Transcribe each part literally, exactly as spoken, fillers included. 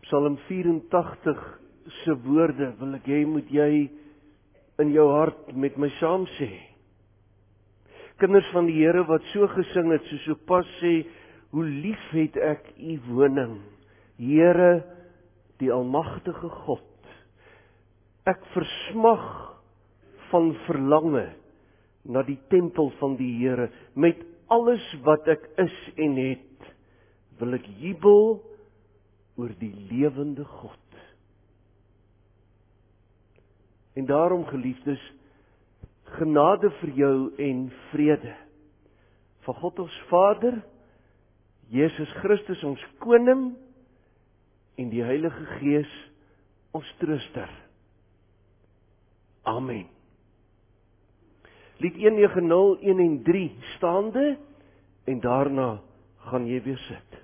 Psalm vyerentagtig se woorde wil ek hê moet jy in jou hart met my saam sê. Kinders van die Here wat so gesing het, soos sopas sê, hoe lief het ek u woning, Here, die almagtige God. Ek versmag van verlange na die tempel van die Here. Met alles wat ek is en het, wil ek jubel oor die lewende God. En daarom, geliefdes, genade vir jou en vrede van God ons Vader, Jesus Christus ons Koning en die Heilige Gees ons Trooster. Amen. Lied een negentig, een en drie staande en daarna gaan jy weer sit.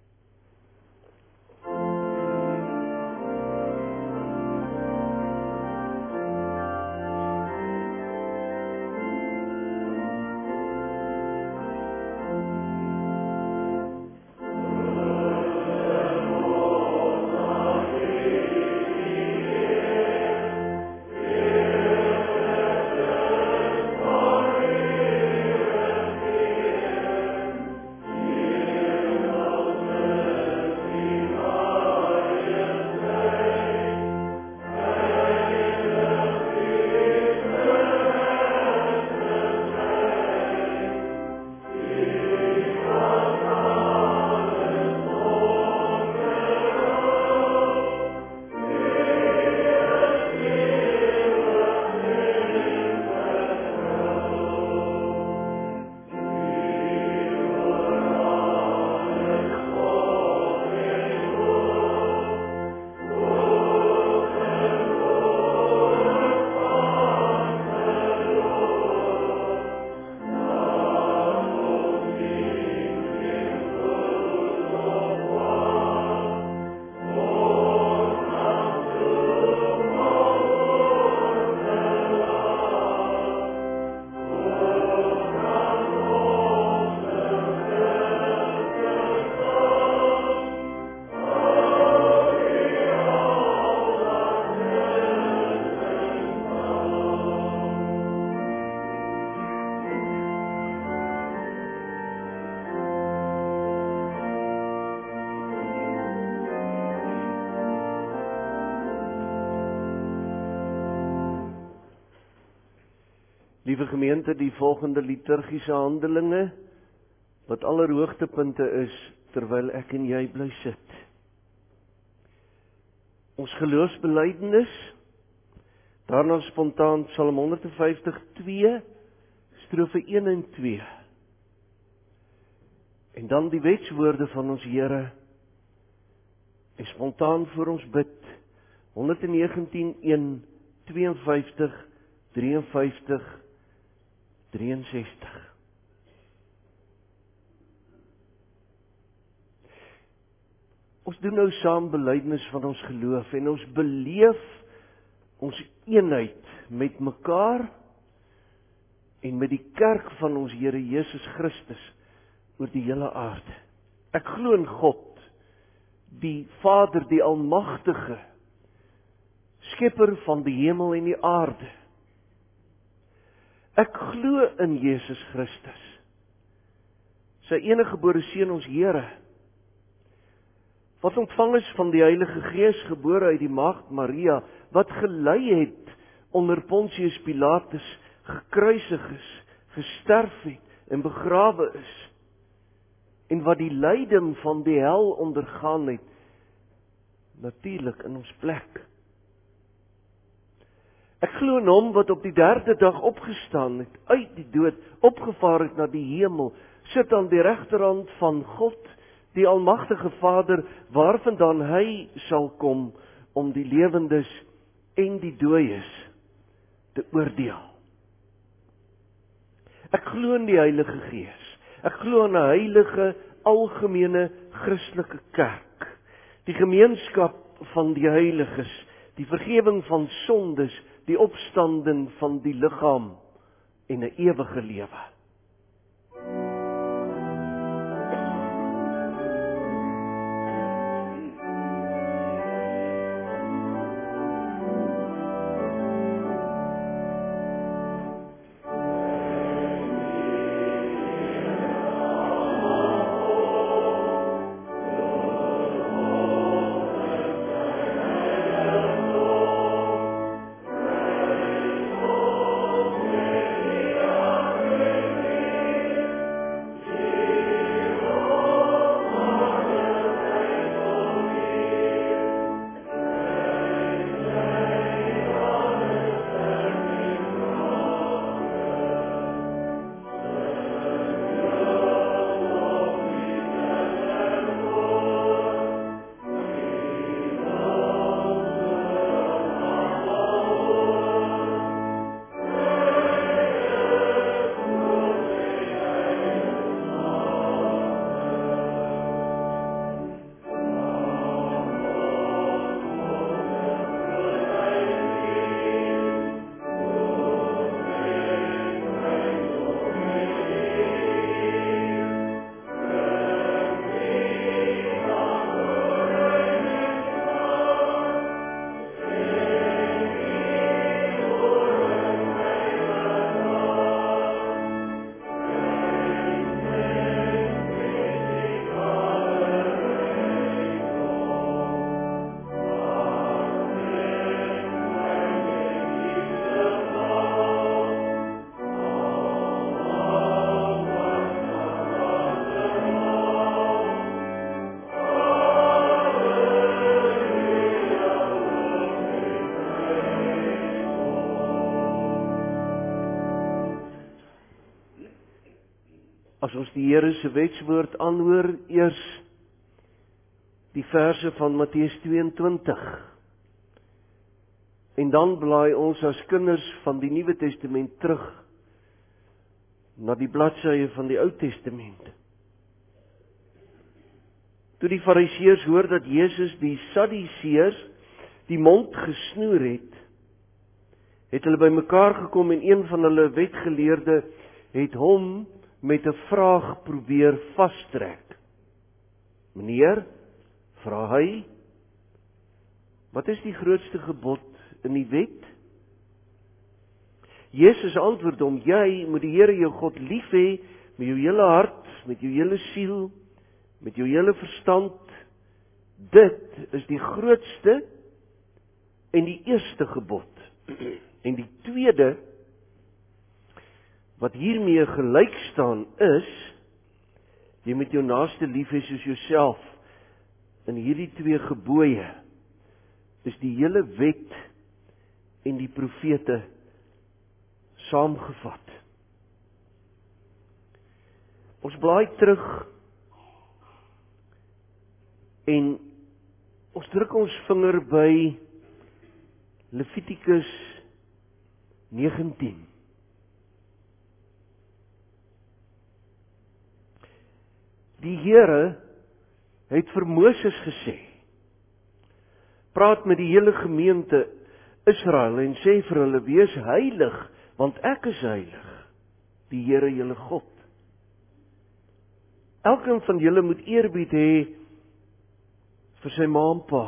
Liewe gemeente, die volgende liturgiese handelinge, wat aller hoogtepunte is, terwyl ek en jy bly sit. Ons geloofsbelijdenis, daarna spontaan Psalm honderdvyftig, twee, strofe een en twee. En dan die wetswoorde van ons Here, en spontaan voor ons bid, honderdnegentien, een, tweeënvyftig, drieënvyftig, drieënzestig. Ons doen nou saam belydenis van ons geloof en ons beleef ons eenheid met mekaar en met die kerk van ons Here Jesus Christus oor die hele aarde. Ek glo in God, die Vader, die Almagtige, Skepper van die hemel en die aarde. Ek glo in Jesus Christus, sy enige gebore Seun ons Here, wat ontvang is van die Heilige Gees, gebore uit die maagd Maria, wat gelei het onder Pontius Pilatus, gekruisig is, gesterf het en begrawe is, en wat die lyding van die hel ondergaan het, natuurlik in ons plek. Ek glo in hom wat op die derde dag opgestaan het, uit die dood, opgevaar het na die hemel, sit aan die regterhand van God, die Almagtige Vader, waarvandaan hy sal kom om die lewendes en die dooies te oordeel. Ek glo in die Heilige Gees. Ek glo in 'n heilige, algemene Christelike kerk, die gemeenskap van die heiliges, die vergewing van sondes, die opstanding van die liggaam en 'n ewige lewe. As ons die Here se wetswoord aanhoor, eers die verse van Matteus tweeëntwintig. En dan blaai ons as kinders van die Nuwe Testament terug na die bladsye van die Ou Testament. Toe die Fariseërs hoor dat Jesus die Sadduseërs die mond gesnoer het, het hulle bymekaar gekom en een van hulle wetgeleerde het hom met 'n vraag probeer vastrek. Meneer, vra hy, wat is die grootste gebod in die wet? Jesus antwoord hom, jy moet die Here jou God lief hê met jou hele hart, met jou hele siel, met jou hele verstand. Dit is die grootste en die eerste gebod. En die tweede, wat hiermee gelyk staan is, jy moet jou naaste lief hê soos jouself. In hierdie twee gebooie is die hele wet en die profete saamgevat. Ons blaai terug en ons druk ons vinger by Levitikus negentien. Die Here het vir Moses gesê, praat met die hele gemeente Israel en sê vir hulle, wees heilig, want ek is heilig, die Here julle God. Elkeen van julle moet eerbied hê vir sy ma en pa.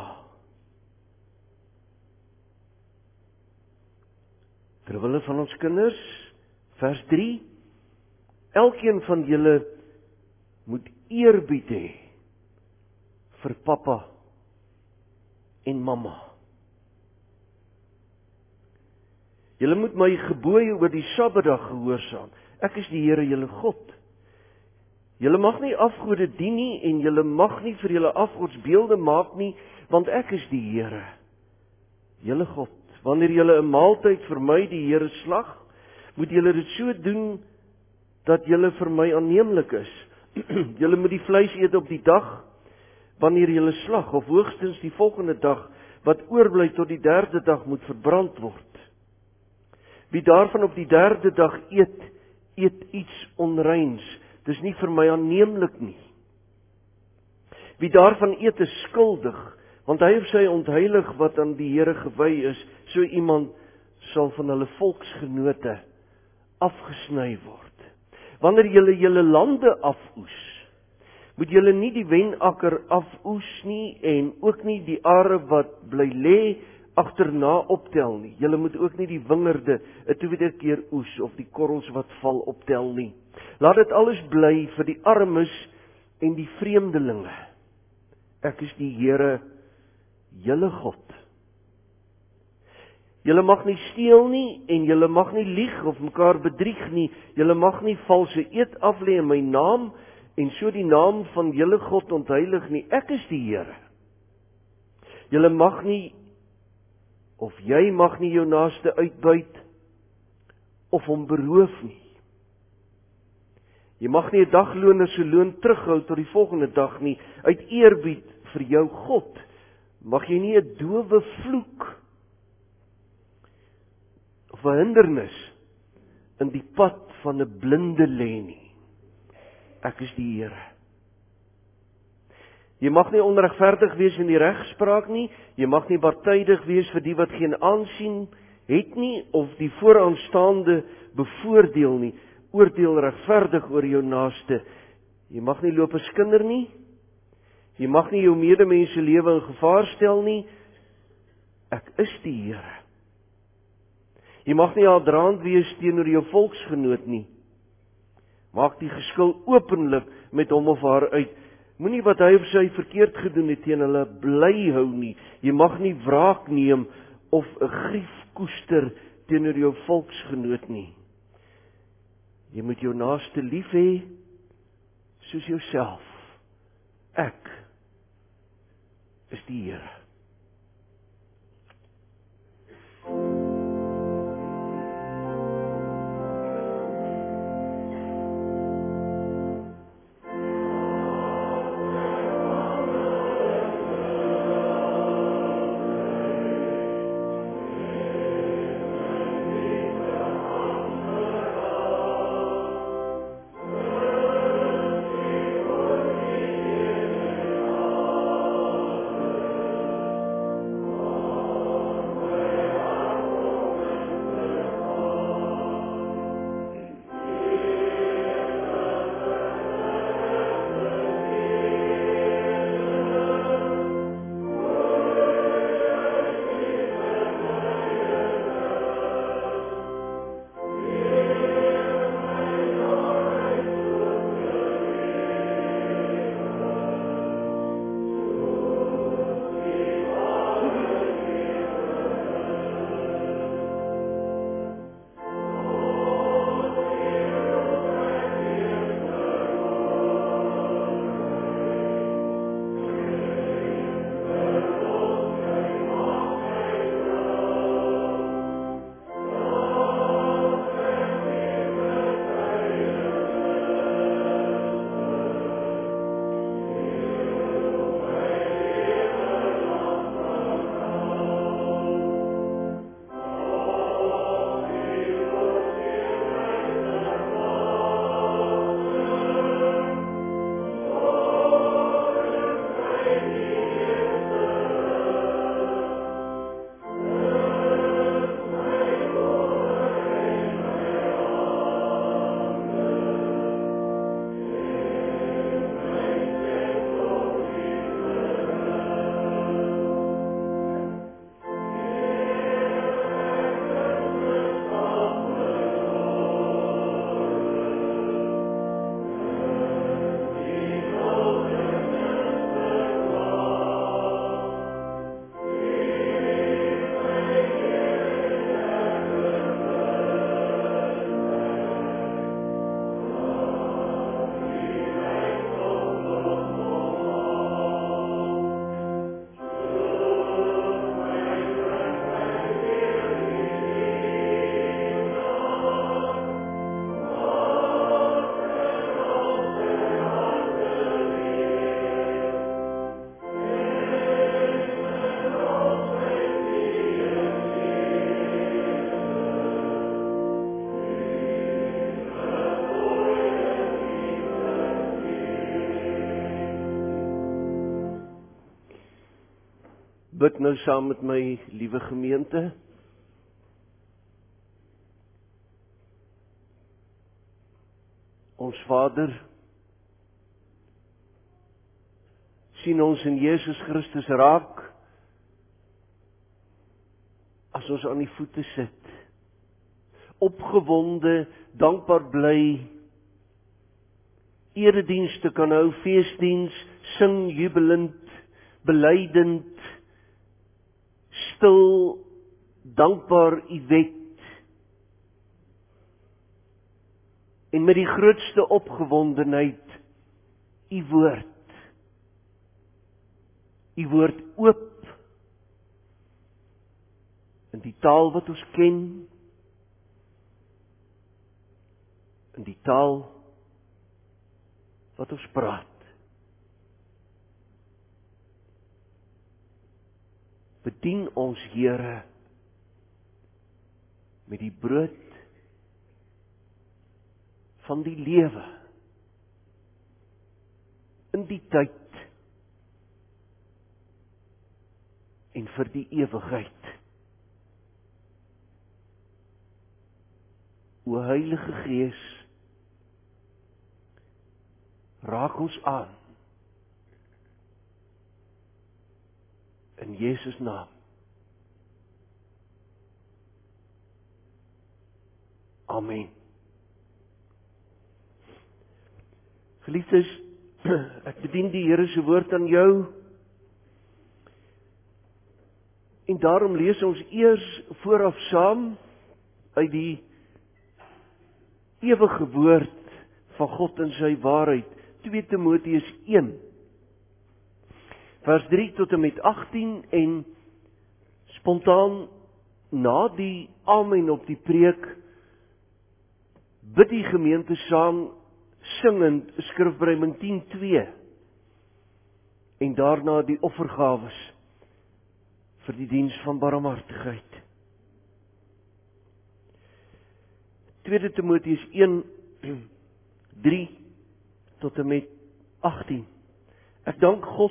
Terwille van ons kinders, vers drie, elkeen van julle moet eerbied hê vir pappa en mamma. Julle moet my gebooie oor die Sabbatdag gehoorsaam. Ek is die Here julle God. Julle mag nie afgode dien nie en julle mag nie vir julle afgodsbeelde maak nie, want ek is die Here, julle God. Wanneer julle 'n maaltyd vir my die Here slag, moet julle dit so doen dat julle vir my aanneemlik is. Julle moet die vleis eet op die dag wanneer julle slag, of hoogstens die volgende dag wat oorbly tot die derde dag moet verbrand word. Wie daarvan op die derde dag eet, eet iets onreins. Dis nie vir my aanneemlik nie. Wie daarvan eet is skuldig, want hy of sy ontheilig wat aan die Here gewy is, so iemand sal van hulle volksgenote afgesny word. Wanneer julle julle lande afoes, moet julle nie die wenakker afoes nie en ook nie die are wat bly lê agterna optel nie. Julle moet ook nie die wingerde 'n tweede keer oes of die korrels wat val optel nie. Laat dit alles bly vir die armes en die vreemdelinge. Ek is die Here, julle God. Julle mag nie steel nie en julle mag nie lieg of mekaar bedrieg nie. Julle mag nie valse eed aflê in my naam en so die naam van julle God ontheilig nie. Ek is die Here. Julle mag nie of jy mag nie jou naaste uitbuit of hom beroof nie. Jy mag nie 'n dagloner se loon terughou tot die volgende dag nie. Uit eerbied vir jou God mag jy nie 'n dowe vloek of 'n hindernis in die pad van 'n blinde lê nie. Ek is die Here. Jy mag nie onregverdig wees in die regspraak nie. Jy mag nie partydig wees vir die wat geen aansien het nie of die vooraanstaande bevoordeel nie. Oordeel regverdig oor jou naaste. Jy mag nie loop skinder nie. Jy mag nie jou medemens se lewe in gevaar stel nie. Ek is die Here. Jy mag nie haatdraand wees teenoor jou volksgenoot nie. Maak die geskil openlik met hom of haar uit. Moenie wat hy of sy verkeerd gedoen het teen hulle bly hou nie. Jy mag nie wraak neem of 'n grief koester teenoor jou volksgenoot nie. Jy moet jou naaste lief hê soos jouself. Ek is die Here. Bid nou saam met my, liewe gemeente. Ons Vader, sien ons in Jesus Christus raak, as ons aan die voete sit, opgewonde, dankbaar bly, eredienste kan hou, feesdiens, sing jubelend, belydend, stil, dankbaar U wet, en met die grootste opgewondenheid U woord, U woord oop, in die taal wat ons ken, in die taal wat ons praat. Bedien ons, Here, met die brood van die lewe, in die tyd en vir die ewigheid. O Heilige Gees, raak ons aan, in Jesus' naam. Amen. Geliefdes, ek bedien die Here se woord aan jou, en daarom lees ons eers vooraf saam uit die ewige woord van God in sy waarheid, twee Timoteus een, vers drie tot en met agtien, en spontaan na die amen op die preek, bid die gemeente saam, singend Skrifbreuning tien twee, en daarna die offergawes vir die diens van barmhartigheid. tweede Timoteus een, drie tot en met agtien. Ek dank God,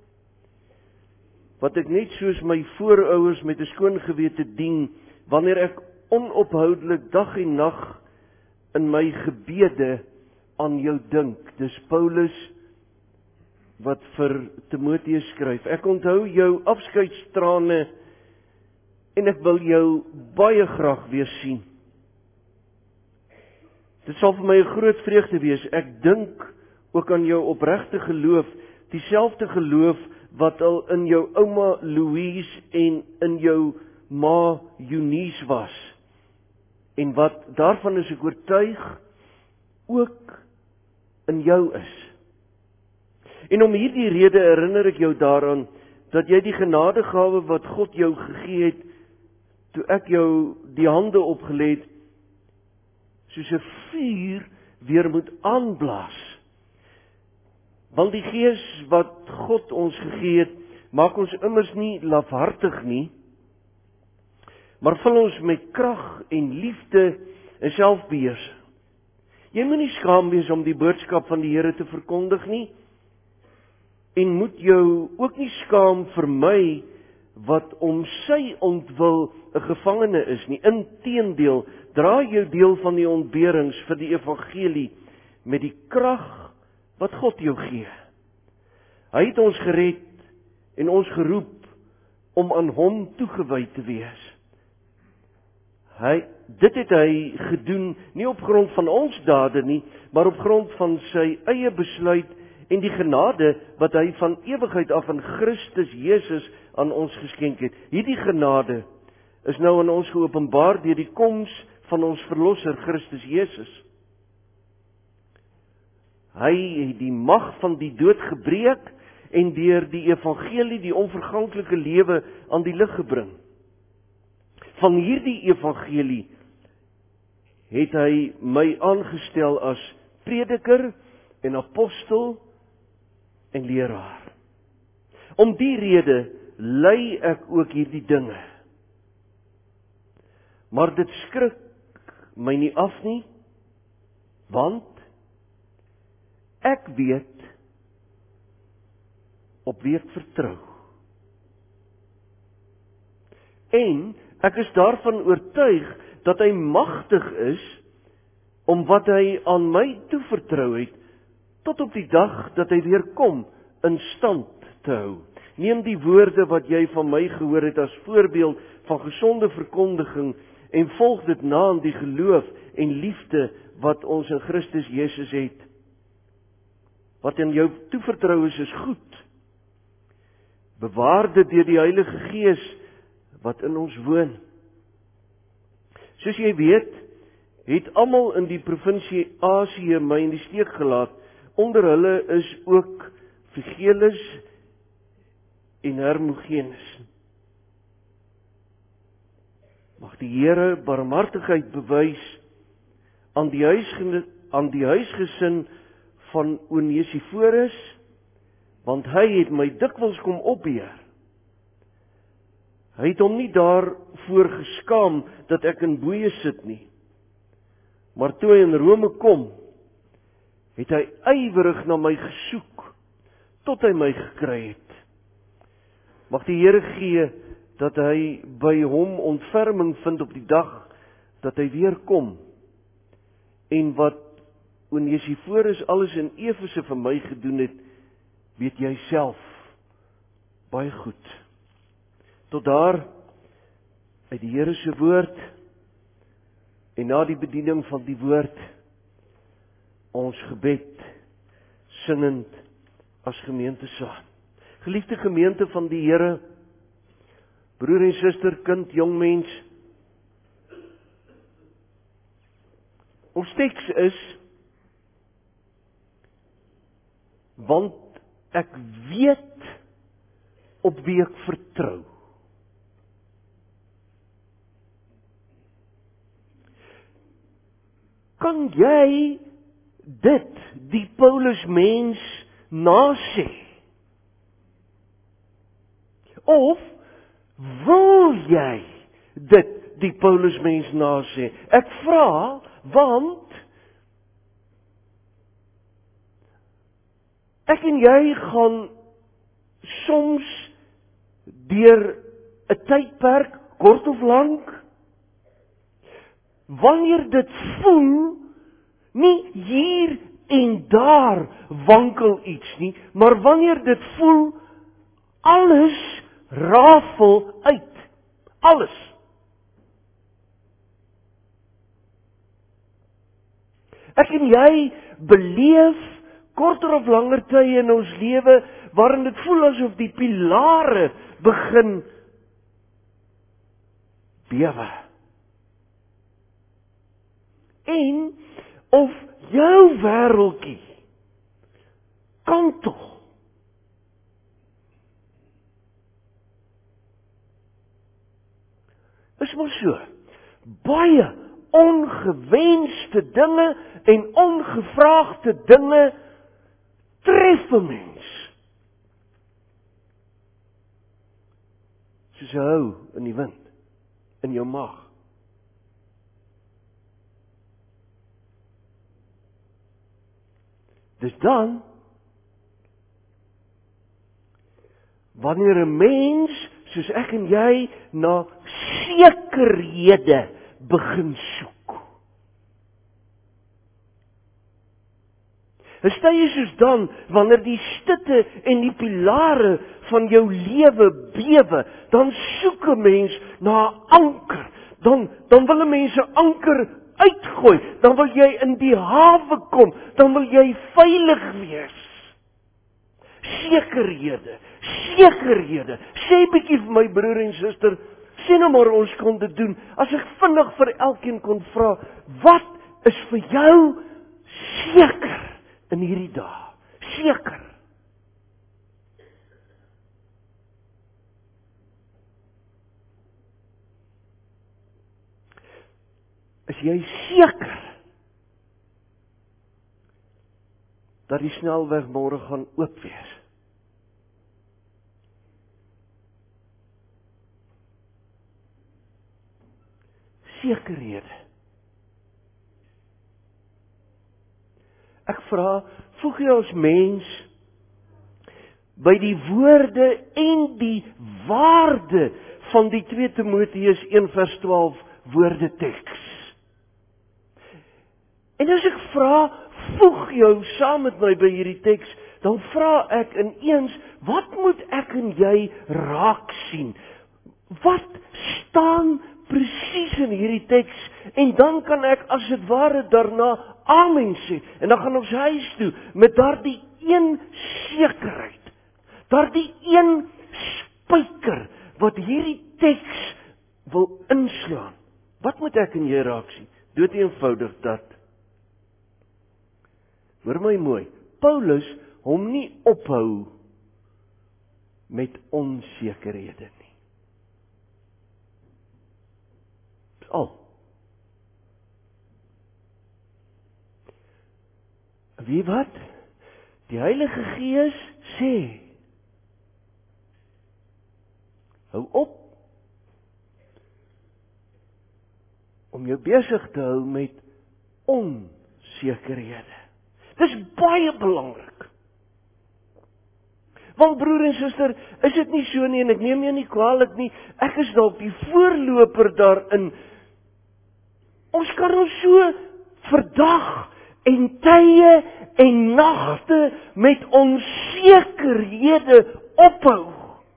wat ek net soos my voorouers met 'n skoon gewete dien, wanneer ek onophoudelik dag en nag in my gebede aan jou dink. Dis Paulus wat vir Timoteus skryf. Ek onthou jou afskeidstrane en ek wil jou baie graag weer sien. Dit sal vir my 'n groot vreugde wees. Ek dink ook aan jou opregte geloof, dieselfde geloof wat al in jou ouma Louise en in jou ma Eunice was, en wat, daarvan is ek oortuig, ook in jou is. En om hierdie rede herinner ek jou daaraan, dat jy die genadegawe wat God jou gegee het, toe ek jou die hande opgelê het, soos 'n vuur weer moet aanblaas. Want die Gees wat God ons gegee het, maak ons immers nie lafhartig nie, maar vul ons met krag en liefde en selfbeheersing. Jy moet nie skaam wees om die boodskap van die Here te verkondig nie, en moet jou ook nie skaam vir my, wat om sy ontwil 'n gevangene is nie. Inteendeel, dra jou deel van die ontberings vir die evangelie met die krag wat God jou gee. Hy het ons gered en ons geroep om aan hom toegewy te wees. Hy, dit het hy gedoen nie op grond van ons dade nie, maar op grond van sy eie besluit en die genade wat hy van ewigheid af in Christus Jesus aan ons geskenk het. Hierdie genade is nou aan ons geopenbaar deur die koms van ons verlosser Christus Jesus. Hy het die mag van die dood gebreek en deur die evangelie die onverganklike lewe aan die lig gebring. Van hierdie evangelie het hy my aangestel as prediker en apostel en leraar. Om die rede ly ek ook hierdie dinge. Maar dit skrik my nie af nie, want ek weet op wie ek vertrou. En ek is daarvan oortuig dat hy magtig is om wat hy aan my toevertrou het, tot op die dag dat hy weer kom, in stand te hou. Neem die woorde wat jy van my gehoor het as voorbeeld van gesonde verkondiging en volg dit na in die geloof en liefde wat ons in Christus Jesus het. Wat in jou toevertrou is, is goed. Bewaar dit deur die Heilige Gees wat in ons woon. Soos jy weet, het almal in die provinsie Asië my in die steek gelaat. Onder hulle is ook Figelus en Hermogenes. Mag die Here barmhartigheid bewys aan die huisgesin, aan die huisgesin van Onesiforus, want hy het my dikwels kom opbeer. Hy het hom nie daarvoor geskaam dat ek in boeye sit nie. Maar toe hy in Rome kom, het hy ywerig na my gesoek, tot hy my gekry het. Mag die Here gee, dat hy by hom ontferming vind op die dag, dat hy weer kom, en wat Onesiforus alles in Efese vir my gedoen het, weet jy self, baie goed. Tot daar, uit die Here se woord, en na die bediening van die woord, ons gebed, singend as gemeente saam. Geliefde gemeente van die Here, broer en suster, kind, jong mens, ons teks is, want ek weet op wie ek vertrou. Kan jy dit, die Paulus mens, nasê? Of wil jy dit, die Paulus mens, nasê? Ek vra, want ek en jy gaan soms deur 'n tydperk, kort of lank, wanneer dit voel, nie hier en daar wankel iets nie, maar wanneer dit voel, alles rafel uit. Alles. Ek en jy beleef korter of langer tye in ons lewe waarin dit voel asof die pilare begin bewe. En of jou wêreldjie kantel. Is maar so. Baie ongewenste dinge en ongevraagde dinge tref 'n mens. Soos 'n hou in die wind, in jou maag. Dus dan, wanneer 'n mens, soos ek en jy, na sekerhede begin soek. Is tye soos dan, wanneer die stitte en die pilare van jou lewe bewe, dan soek 'n mens na 'n anker. Dan, dan wil 'n mens 'n anker uitgooi, dan wil jy in die hawe kom, dan wil jy veilig wees. Sekerhede, sekerhede. Sê bietjie vir my broer en suster, sê nou maar ons kon dit doen. As ek vinnig vir elkeen kon vra, wat is vir jou seker in hierdie dae? Seker. Is jy seker dat die snelweg môre gaan oop wees? Sekerhede. Ek vra, voeg jy as mens by die woorde en die waarde van die twee Timoteus een vers twaalf woorde teks. En as ek vra, voeg jou saam met my by hierdie teks, dan vra ek ineens, wat moet ek en jy raak sien? Wat staan presies in hierdie teks? En dan kan ek as dit ware daarna amen sê. En dan gaan ons huis toe met daardie een sekerheid. Daardie een spyker wat hierdie teks wil inslaan. Wat moet ek en jy raak sien? Dood eenvoudig dat. Hoor my mooi. Paulus hom nie ophou met onsekerhede nie. Al. Wie wat? Die Heilige Gees sê, hou op om jou besig te hou met onsekerhede. Dis baie belangrik. Want broer en suster, is dit nie so nie, en ek neem jou nie kwaadlik nie, ek is dalk die voorloper daarin. Ons kan ons so verdag en tye en nagte met onsekerhede ophou.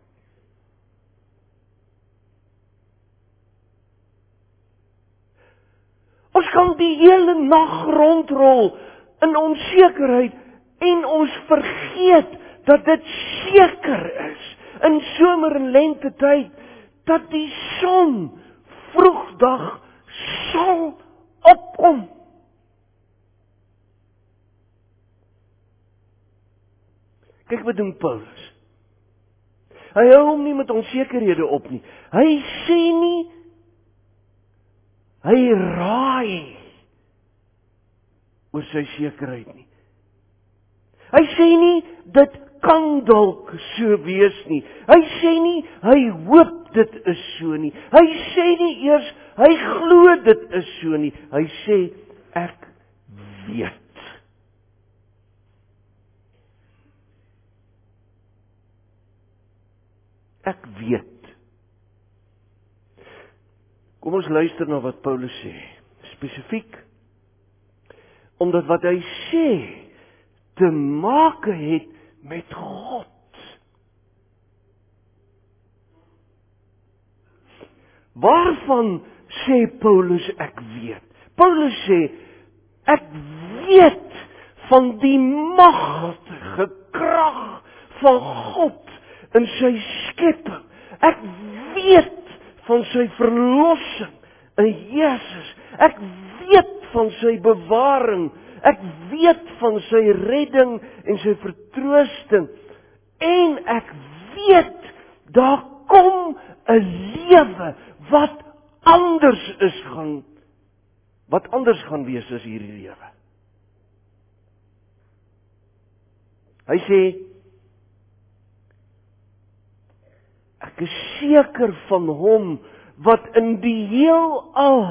Ons kan die hele nag rondrol in onsekerheid en ons vergeet dat dit seker is in somer en lente tyd dat die son vroegdag sal opkom. Kyk wat doen Paulus. Hy hou hom nie met onsekerhede op nie. Hy sê nie, hy raai oor sy sekerheid nie. Hy sê nie, dit kan dalk so wees nie. Hy sê nie, hy hoop dit is so nie. Hy sê nie eers, hy glo dit is so nie. Hy sê, ek weet. Ek weet. Kom ons luister na wat Paulus sê. Spesifiek. Omdat wat hy sê te maak het met God. Waarvan sê Paulus ek weet? Paulus sê ek weet van die magtige krag van God in sy skepping. Ek weet van sy verlossing in Jesus. Ek weet van sy bewaring. Ek weet van sy redding en sy vertroosting. En ek weet, daar kom 'n lewe wat anders is gaan, wat anders gaan wees as hierdie lewe. Hy sê, ek is seker van hom wat in die heelal,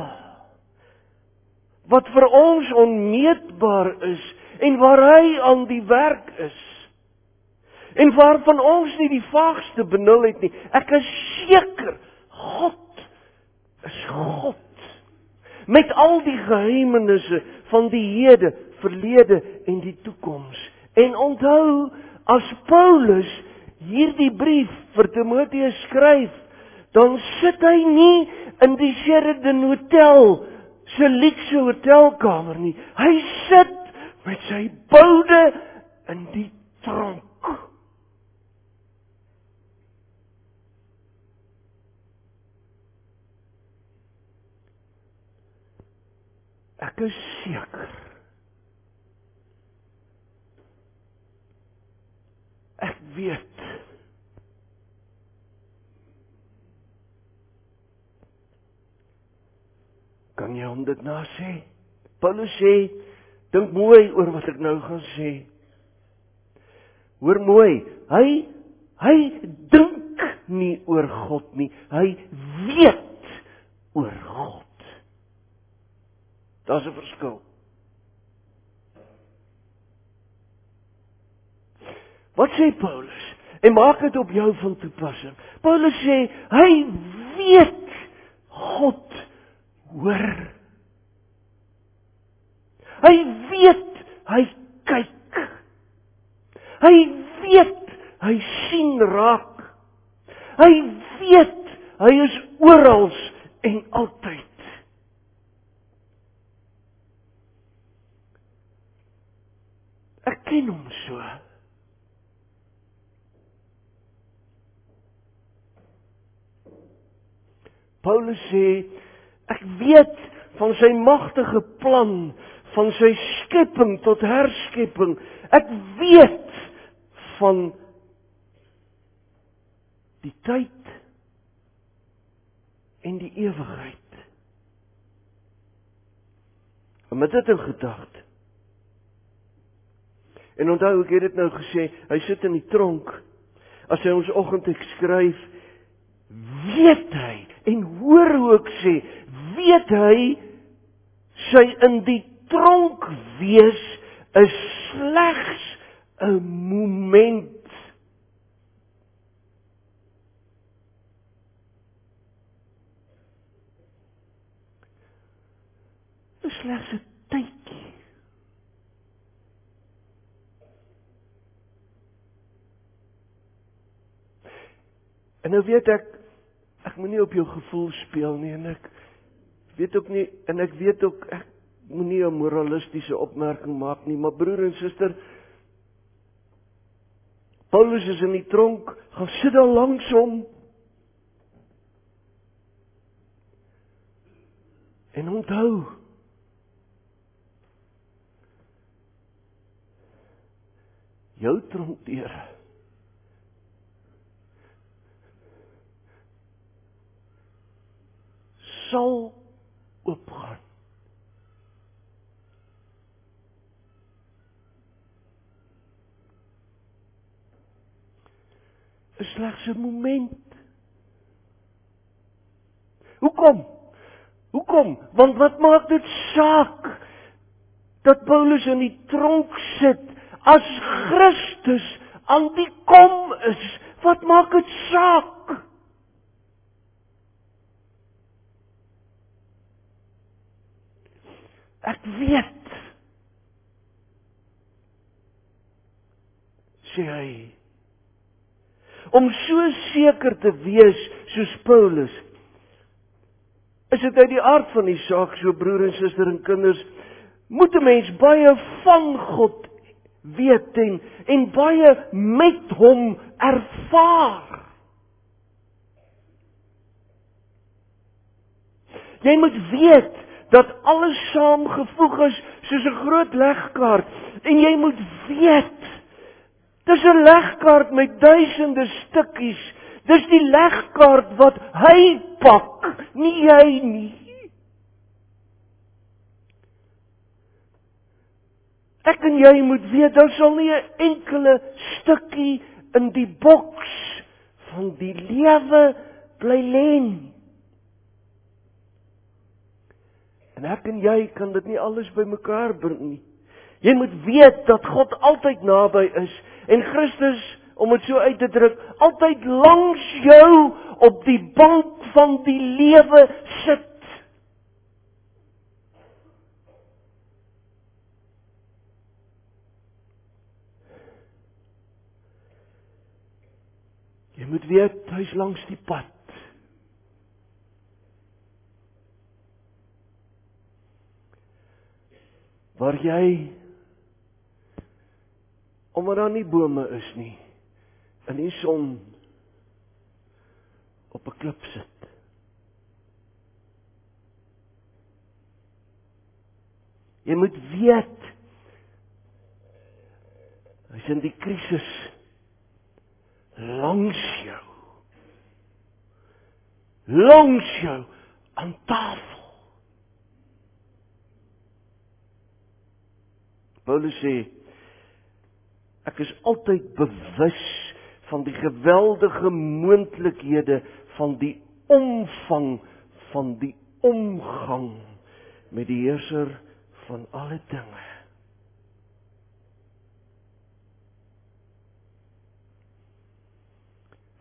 wat vir ons onmeetbaar is en waar hy aan die werk is. En waarvan ons nie die vaagste benul het nie. Ek is seker, God is God. Met al die geheimenisse van die hede, verlede en die toekoms. En onthou, as Paulus hierdie brief vir Timoteus skryf, dan sit hy nie in die Sheraton Hotel, sy luukse hotelkamer nie. Hy sit met sy boude in die tronk. Ek is seker. Ek weet. Kan jy hom dit na sê? Paulus sê, dink mooi oor wat ek nou gaan sê. Hoor mooi, hy, hy dink nie oor God nie, hy weet oor God. Daar's 'n verskil. Wat sê Paulus? En maak dit op jou van toepassing. Paulus sê, hy weet God hoor. Hy weet, hy kyk. Hy weet, hy sien raak. Hy weet, hy is orals en altyd. Ek ken hom so. Paulus sê, ek weet van sy magtige plan, van sy skepping tot herskepping. Ek weet van die tyd en die ewigheid. En met dit in gedagte. En onthou, ek het dit nou gesê, hy sit in die tronk. As hy ons oggendteks skryf, weet hy, en hoor hoe ek sê, weet hy, sy in die tronk wees, is slegs 'n moment. Is slegs 'n tydjie. En nou weet ek, ek moet nie op jou gevoel speel nie, en ek weet ook nie, en ek weet ook, ek moet nie 'n moralistiese opmerking maak nie, maar broer en suster, Paulus is in die tronk, gaan sit daar langs hom, en onthou, jou tronkdeure, sal oopgaan. Is slegs 'n moment. Hoekom? Hoekom? Want wat maak dit saak dat Paulus in die tronk sit as Christus aan die kom is? Wat maak dit saak? Ek weet, sê hy, om so seker te wees soos Paulus, is dit uit die aard van die saak, so broer en suster en kinders, moet 'n mens baie van God weet en, en baie met hom ervaar. Jy moet weet dat alles saamgevoeg is soos 'n groot legkaart, en jy moet weet, dis 'n legkaart met duisende stukkies, dis die legkaart wat hy pak, nie jy nie. Ek en jy moet weet, daar sal nie 'n enkele stukkie in die boks van die lewe bly lê nie. En ek en jy kan dit nie alles bymekaar bring nie. Jy moet weet dat God altyd naby is, en Christus, om dit so uit te druk, altyd langs jou op die bank van die lewe sit. Jy moet weet, hy is langs die pad. Waar jy, omdat daar nie bome is nie, in die son, op 'n klip sit. Jy moet weet, hy's in die krisis, langs jou, langs jou, aan tafel. Paulus sê, ek is altyd bewus van die geweldige moontlikhede van die omvang van die omgang met die heerser van alle dinge.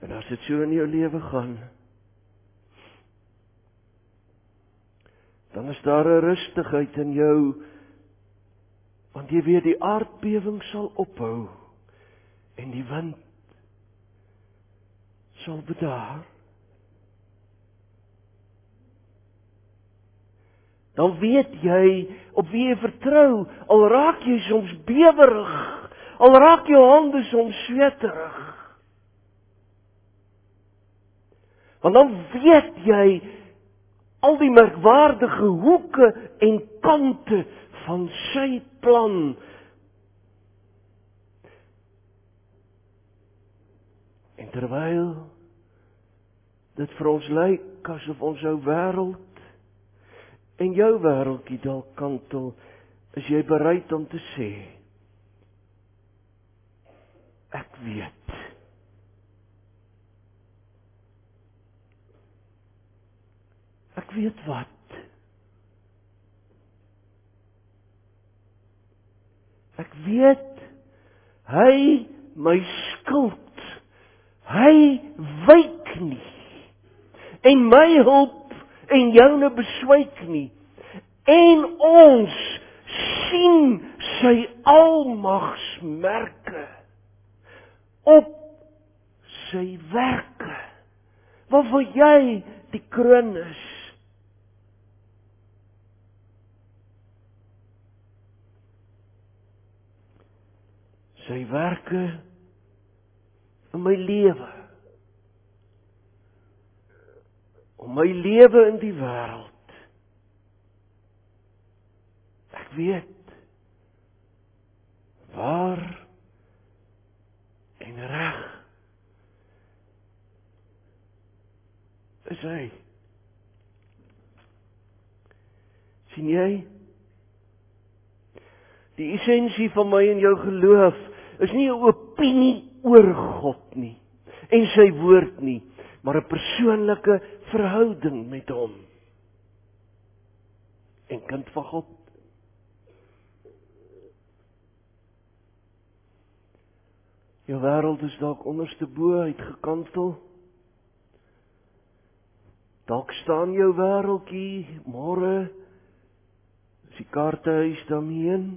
En as dit so in jou lewe gaan, dan is daar 'n rustigheid in jou, want jy weet die aardbewing sal ophou en die wind sal bedaar. Dan weet jy op wie jy vertrou, al raak jy soms bewerig, al raak jou hande soms sweterig. Want dan weet jy al die merkwaardige hoeke en kante van sy plan. En terwyl dit vir ons lyk asof ons ou wêreld en jou wêreldjie dalk kantel, is jy bereid om te sê, ek weet. Ek weet wat. Ek weet, hy my skuld, hy wyk nie, en my hulp en joune beswyk nie, en ons sien sy almagsmerke op sy werke, waarvoor jy die kroon is. Sy werke in my lewe, om my lewe in die wêreld. Ek weet waar en reg is hy. Sien jy? Die essensie van my en jou geloof is nie 'n opinie oor God nie en sy woord nie, maar 'n persoonlike verhouding met hom. En kind van God. Jou wêreld is dalk onderste bo uitgekantel. Dalk staan jou wêreldjie môre is die kaartehuis daarmee.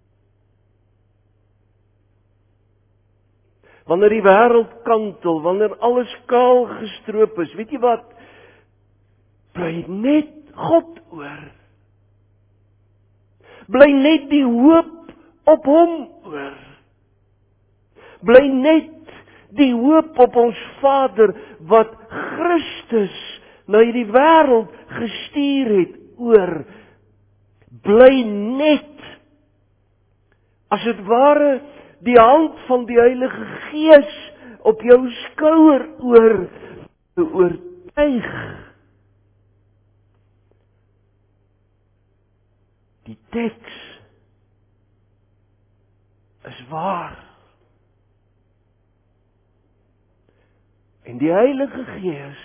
Wanneer die wêreld kantel, wanneer alles kaal gestroop is, weet jy wat? Bly net God oor. Bly net die hoop op hom oor. Bly net die hoop op ons Vader wat Christus na hierdie wêreld gestuur het oor. Bly net as dit ware die hand van die Heilige Gees op jou skouer oor te oortuig. Die teks is waar. En die Heilige Gees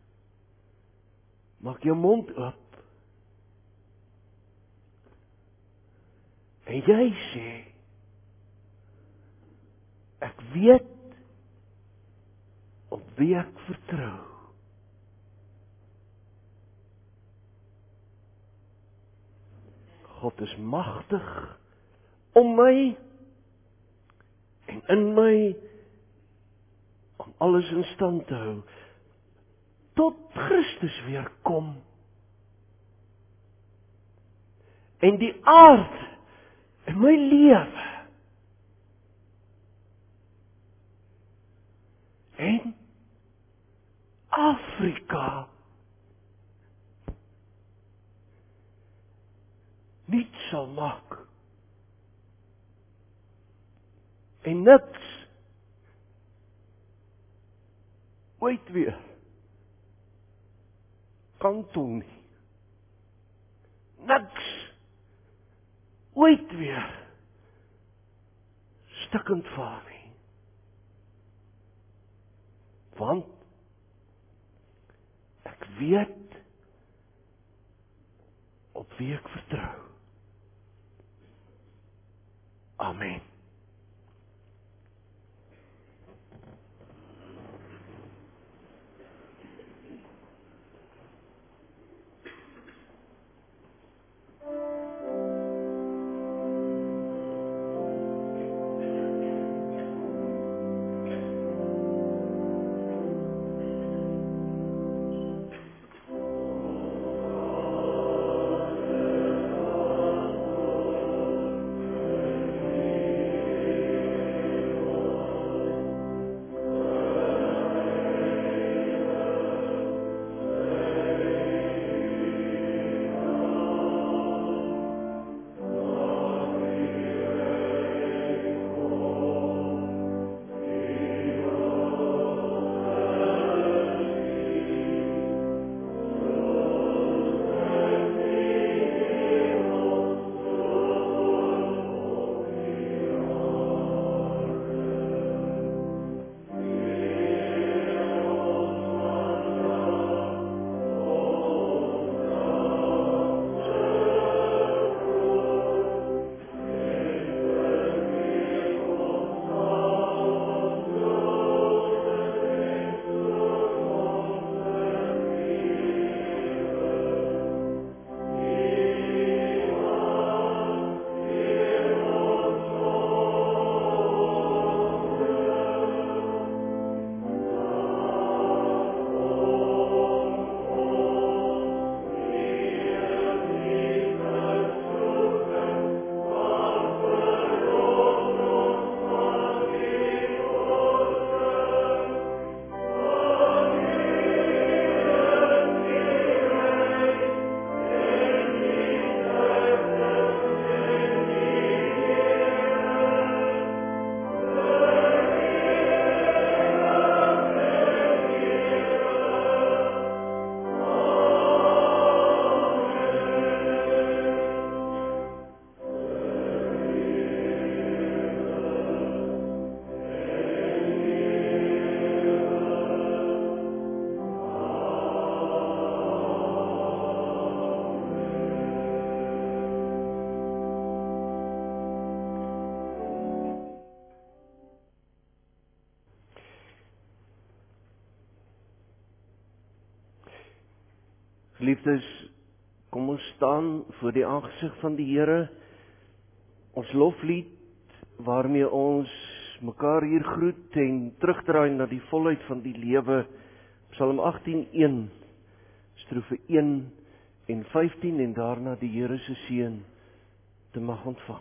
maak jou mond oop. En jy sê, ek weet op wie ek vertrou. God is magtig om my en in my om alles in stand te hou tot Christus weer kom. En die aard in my lewe en Afrika niet sal maak. En niks ooit weer kantel nie. Niks ooit weer stikkend vaar nie. Want ek weet op wie ek vertrou. Amen. Geliefdes, kom ons staan voor die aangesig van die Here. Ons loflied waarmee ons mekaar hier groet en terugdraai na die volheid van die lewe. Psalm agttien een, strofe een en vyftien en daarna die Here se seën te mag ontvang.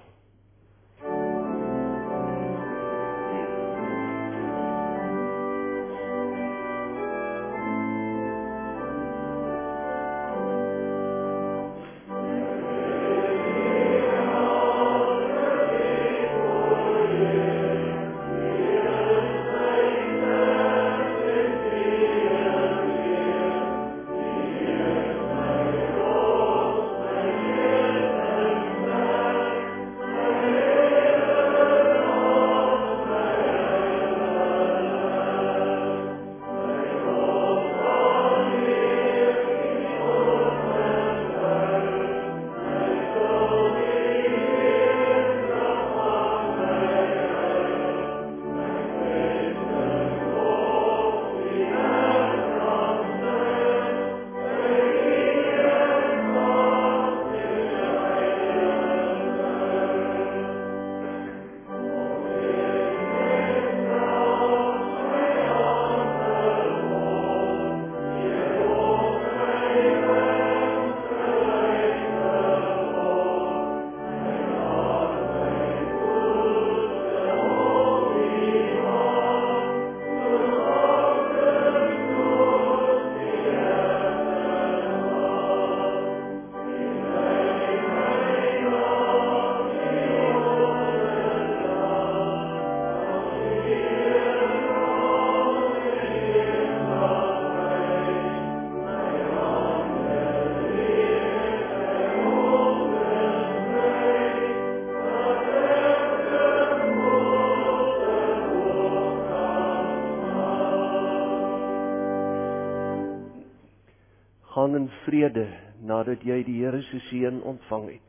Gaan in vrede nadat jy die Here se seën ontvang het.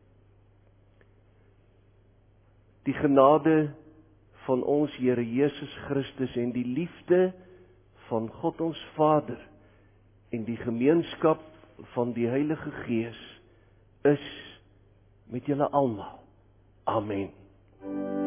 Die genade van ons Here Jesus Christus en die liefde van God ons Vader en die gemeenskap van die Heilige Gees is met julle almal. Amen.